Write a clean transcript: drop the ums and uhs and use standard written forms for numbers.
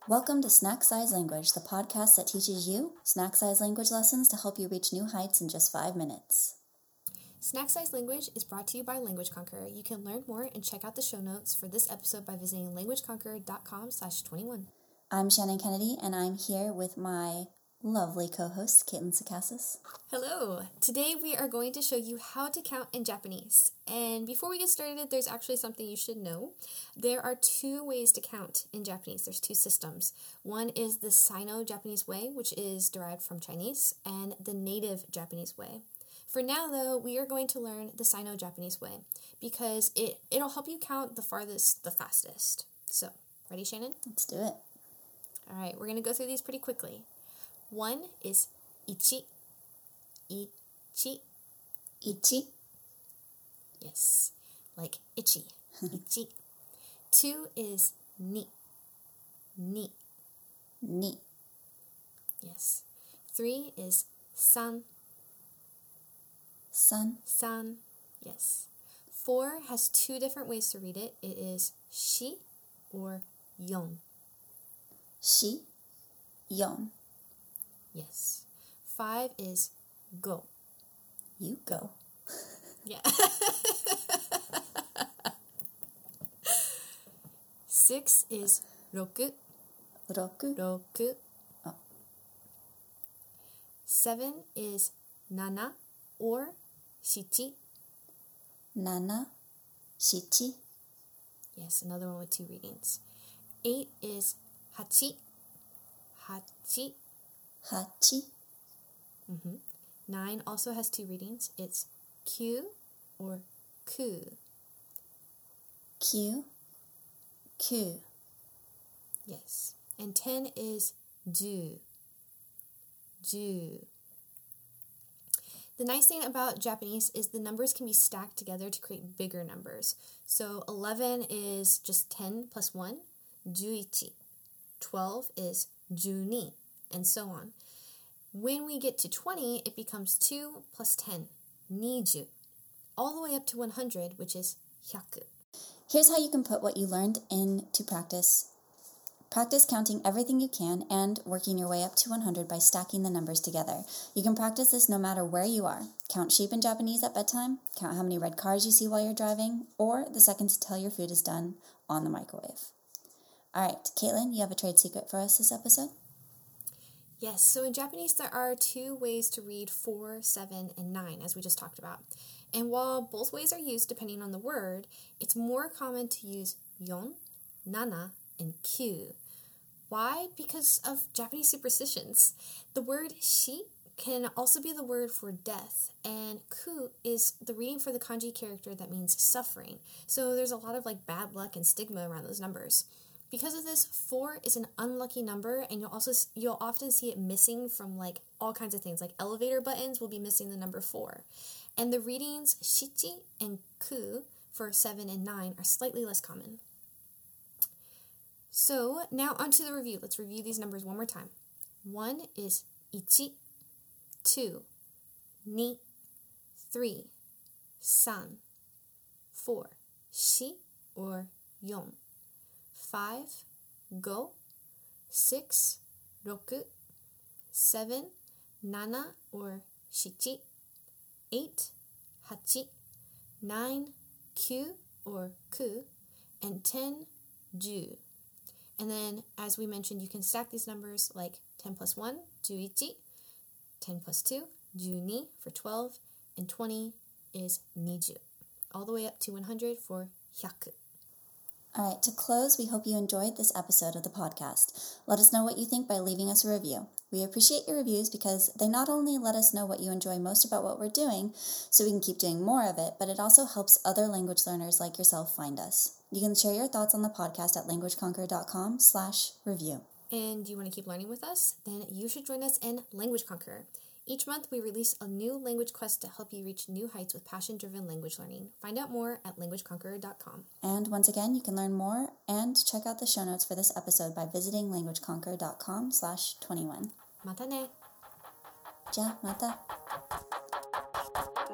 Welcome to Snack Size Language, the podcast that teaches you snack size language lessons to help you reach new heights in just 5 minutes. Snack Size Language is brought to you by Language Conqueror. You can learn more and check out the show notes for this episode by visiting languageconqueror.com/21. I'm Shannon Kennedy, and I'm here with my lovely co-host, Caitlin Sakassis. Hello! Today we are going to show you how to count in Japanese. And before we get started, there's actually something you should know. There are 2 ways to count in Japanese. There's 2 systems. One is the Sino-Japanese way, which is derived from Chinese, and the native Japanese way. For now, though, we are going to learn the Sino-Japanese way because it'll help you count the farthest, the fastest. So, ready, Shannon? Let's do it. All right, we're going to go through these pretty quickly. 1 is ichi. Ichi. Ichi. Yes, like itchy. Ichi. 2 is ni. Ni. Ni. Yes. 3 is san. San. San. Yes. 4 has 2 different ways to read it. It is shi or yon. Shi. Yon. Yes. 5 is go. You go. Yeah. 6 is roku. Roku. Roku. Oh. 7 is nana or shichi. Nana. Shichi. Yes, another one with 2 readings. 8 is hachi. Hachi. Hachi. 9 also has 2 readings. It's Q or ku. Q. Ku. Yes. And 10 is ju. Ju. The nice thing about Japanese is the numbers can be stacked together to create bigger numbers. So 11 is just 10 plus 1, juichi. 12 is juni, and so on. When we get to 20, it becomes 2 plus 10, niju, all the way up to 100, which is hyaku. Here's how you can put what you learned into practice. Practice counting everything you can and working your way up to 100 by stacking the numbers together. You can practice this no matter where you are. Count sheep in Japanese at bedtime, count how many red cars you see while you're driving, or the seconds till your food is done on the microwave. All right, Caitlin, you have a trade secret for us this episode? Yes, so in Japanese there are 2 ways to read 4, 7, and 9, as we just talked about. And while both ways are used depending on the word, it's more common to use yon, nana, and kyu. Why? Because of Japanese superstitions. The word shi can also be the word for death, and ku is the reading for the kanji character that means suffering. So there's a lot of bad luck and stigma around those numbers. Because of this, 4 is an unlucky number, and you'll often see it missing from all kinds of things. Like elevator buttons will be missing the number 4. And the readings shichi and ku for 7 and 9 are slightly less common. So now onto the review. Let's review these numbers one more time. 1 is ichi, 2, ni, 3, san, 4, shi or yon, 5, go, 6, roku, 7, nana or shichi, 8, hachi, 9, kyu or ku, and 10, ju. And then, as we mentioned, you can stack these numbers like 10 plus 1, juichi, 10 plus 2, juni for 12, and 20 is niju, all the way up to 100 for hyaku. All right, to close, we hope you enjoyed this episode of the podcast. Let us know what you think by leaving us a review. We appreciate your reviews because they not only let us know what you enjoy most about what we're doing, so we can keep doing more of it, but it also helps other language learners like yourself find us. You can share your thoughts on the podcast at languageconqueror.com/review. And do you want to keep learning with us? Then you should join us in Language Conqueror. Each month, we release a new language quest to help you reach new heights with passion-driven language learning. Find out more at languageconqueror.com. And once again, you can learn more and check out the show notes for this episode by visiting languageconqueror.com/21. Mata ne! じゃあまた。